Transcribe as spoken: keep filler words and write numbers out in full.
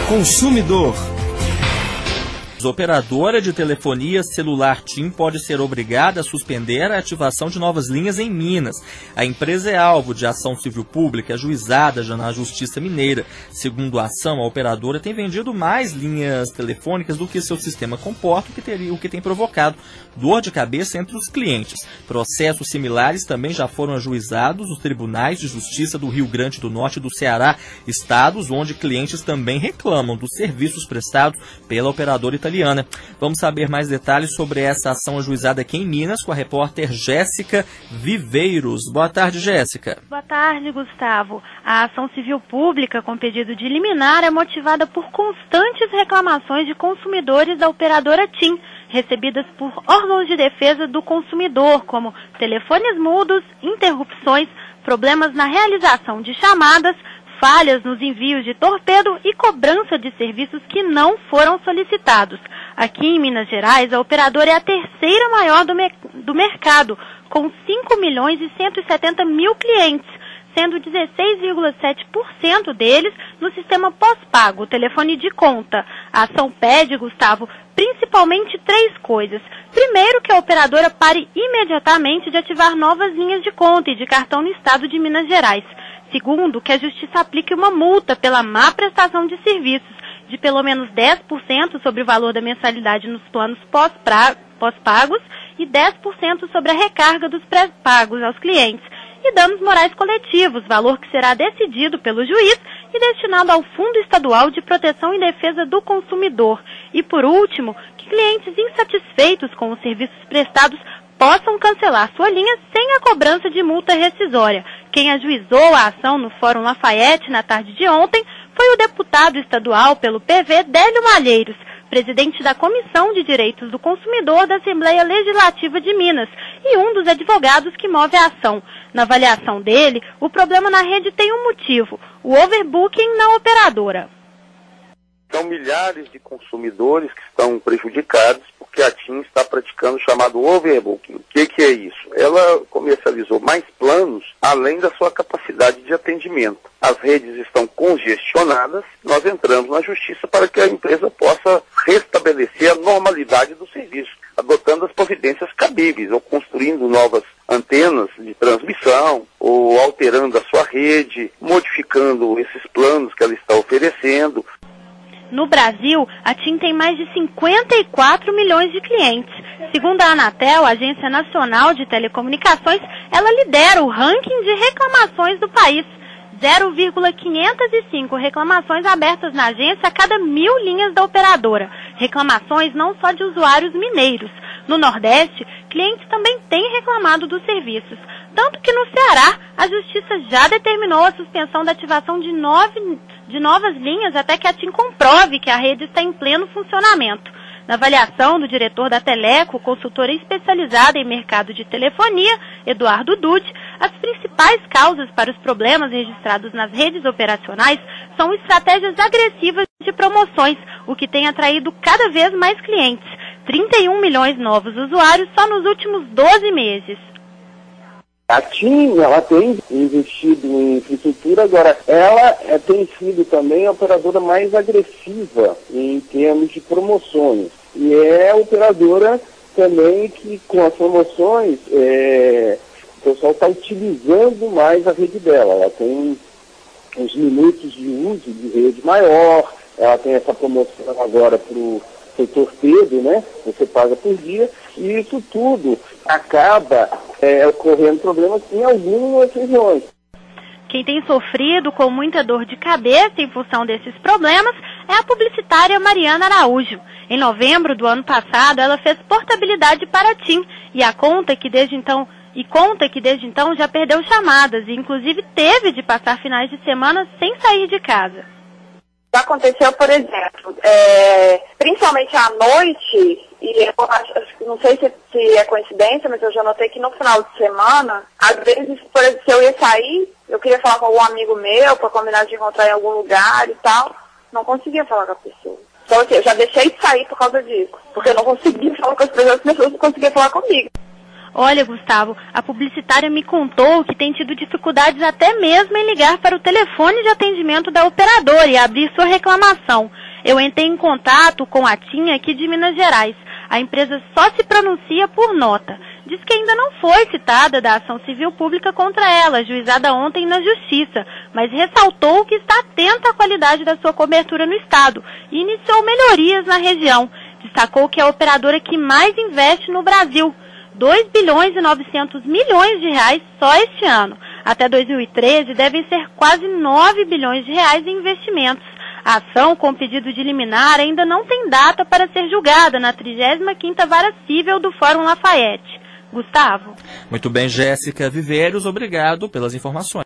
consumidor. A operadora de telefonia celular TIM pode ser obrigada a suspender a ativação de novas linhas em Minas. A empresa é alvo de ação civil pública ajuizada já na Justiça Mineira. Segundo a ação, a operadora tem vendido mais linhas telefônicas do que seu sistema comporta, o que, teria, o que tem provocado dor de cabeça entre os clientes. Processos similares também já foram ajuizados nos tribunais de justiça do Rio Grande do Norte e do Ceará, estados onde clientes também reclamam dos serviços prestados pela operadora italiana. Italiana. Vamos saber mais detalhes sobre essa ação ajuizada aqui em Minas com a repórter Jéssica Viveiros. Boa tarde, Jéssica. Boa tarde, Gustavo. A ação civil pública com pedido de liminar é motivada por constantes reclamações de consumidores da operadora TIM, recebidas por órgãos de defesa do consumidor, como telefones mudos, interrupções, problemas na realização de chamadas, falhas nos envios de torpedo e cobrança de serviços que não foram solicitados. Aqui em Minas Gerais, a operadora é a terceira maior do, me do mercado, com cinco milhões e cento e setenta mil clientes, sendo dezesseis vírgula sete por cento deles no sistema pós-pago, telefone de conta. A ação pede, Gustavo, principalmente três coisas. Primeiro, que a operadora pare imediatamente de ativar novas linhas de conta e de cartão no estado de Minas Gerais. Segundo, que a Justiça aplique uma multa pela má prestação de serviços de pelo menos dez por cento sobre o valor da mensalidade nos planos pós-pagos e dez por cento sobre a recarga dos pré-pagos aos clientes. E danos morais coletivos, valor que será decidido pelo juiz e destinado ao Fundo Estadual de Proteção e Defesa do Consumidor. E por último, que clientes insatisfeitos com os serviços prestados possam cancelar sua linha sem a cobrança de multa rescisória. Quem ajuizou a ação no Fórum Lafayette na tarde de ontem foi o deputado estadual pelo P V, Délio Malheiros, presidente da Comissão de Direitos do Consumidor da Assembleia Legislativa de Minas e um dos advogados que move a ação. Na avaliação dele, o problema na rede tem um motivo: o overbooking na operadora. São milhares de consumidores que estão prejudicados porque a TIM está praticando o chamado overbooking. O que, que é isso? Ela comercializou mais planos além da sua capacidade de atendimento. As redes estão congestionadas, nós entramos na justiça para que a empresa possa restabelecer a normalidade do serviço, adotando as providências cabíveis, ou construindo novas antenas de transmissão, ou alterando a sua rede, modificando esses planos que ela está oferecendo. No Brasil, a TIM tem mais de cinquenta e quatro milhões de clientes. Segundo a Anatel, a Agência Nacional de Telecomunicações, ela lidera o ranking de reclamações do país. zero vírgula quinhentos e cinco reclamações abertas na agência a cada mil linhas da operadora. Reclamações não só de usuários mineiros. No Nordeste, clientes também têm reclamado dos serviços. Tanto que no Ceará, a Justiça já determinou a suspensão da ativação de, nove, de novas linhas até que a TIM comprove que a rede está em pleno funcionamento. Na avaliação do diretor da Teleco, consultora especializada em mercado de telefonia, Eduardo Dutti, as principais causas para os problemas registrados nas redes operacionais são estratégias agressivas de promoções, o que tem atraído cada vez mais clientes. trinta e um milhões novos usuários só nos últimos doze meses. A TIM, ela tem investido em infraestrutura, agora ela é, tem sido também a operadora mais agressiva em termos de promoções. E é a operadora também que, com as promoções, é, o pessoal está utilizando mais a rede dela. Ela tem os minutos de uso de rede maior, ela tem essa promoção agora para o torpedo, né? Você paga por dia, e isso tudo acaba é, ocorrendo problemas em algumas regiões. Quem tem sofrido com muita dor de cabeça em função desses problemas é a publicitária Mariana Araújo. Em novembro do ano passado, ela fez portabilidade para a TIM e a conta que desde então e conta que desde então já perdeu chamadas e inclusive teve de passar finais de semana sem sair de casa. Aconteceu, por exemplo, é, principalmente à noite, e eu acho, não sei se, se é coincidência, mas eu já notei que no final de semana, às vezes, por exemplo, se eu ia sair, eu queria falar com algum amigo meu para combinar de encontrar em algum lugar e tal, não conseguia falar com a pessoa. Então, assim, eu já deixei de sair por causa disso, porque eu não conseguia falar com as pessoas, as pessoas não conseguiam falar comigo. Olha, Gustavo, a publicitária me contou que tem tido dificuldades até mesmo em ligar para o telefone de atendimento da operadora e abrir sua reclamação. Eu entrei em contato com a TIM aqui de Minas Gerais. A empresa só se pronuncia por nota. Diz que ainda não foi citada da ação civil pública contra ela, ajuizada ontem na Justiça, mas ressaltou que está atenta à qualidade da sua cobertura no Estado e iniciou melhorias na região. Destacou que é a operadora que mais investe no Brasil, dois bilhões e novecentos milhões de reais só este ano. Até dois mil e treze devem ser quase nove bilhões de reais em investimentos. A ação com pedido de liminar ainda não tem data para ser julgada na trigésima quinta Vara Cível do Fórum Lafayette. Gustavo. Muito bem, Jéssica Viveiros, obrigado pelas informações.